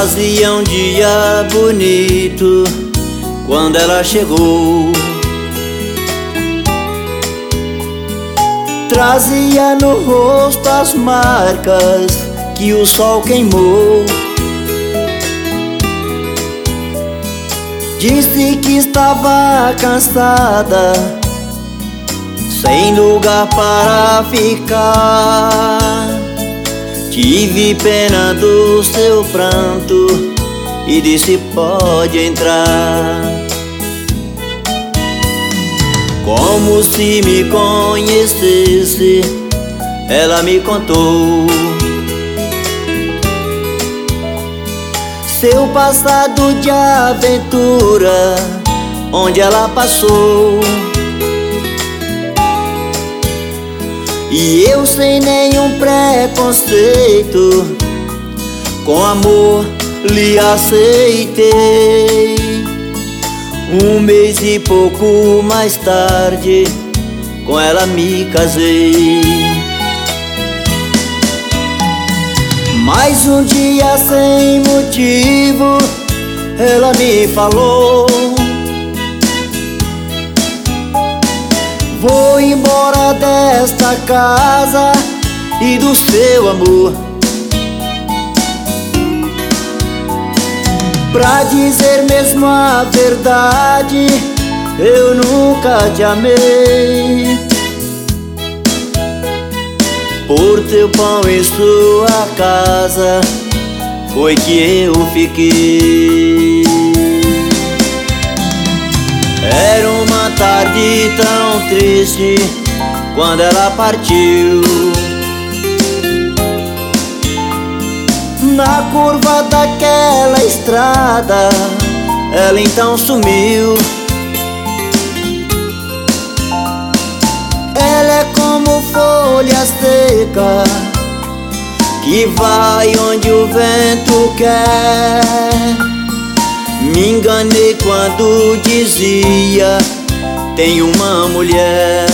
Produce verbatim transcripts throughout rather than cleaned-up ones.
Fazia um dia bonito quando ela chegou. Trazia no rosto as marcas que o sol queimou. Disse que estava cansada, sem lugar para ficar. Tive pena do seu pranto e disse: pode entrar. Como se me conhecesse, ela me contou seu passado de aventura, onde ela passou. E eu, sem nenhum preconceito, com amor lhe aceitei. Um mês e pouco mais tarde, com ela me casei. Mais um dia sem motivo, ela me falou: vou embora desta casa e do seu amor. Pra dizer mesmo a verdade, eu nunca te amei. Por teu pão em sua casa foi que eu fiquei. Era uma tarde tão triste quando ela partiu. Na curva daquela estrada, ela então sumiu. Ela é como folha seca que vai onde o vento quer. Me enganei quando dizia: tem uma mulher.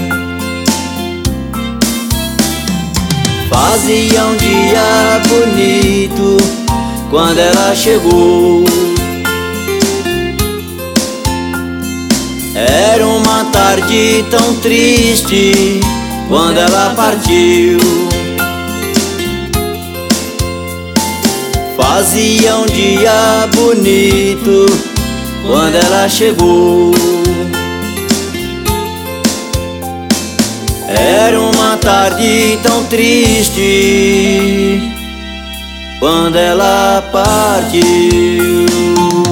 Fazia um dia bonito quando ela chegou. Era uma tarde tão triste quando ela partiu. Fazia um dia bonito quando ela chegou. Era uma tarde tão triste quando ela partiu.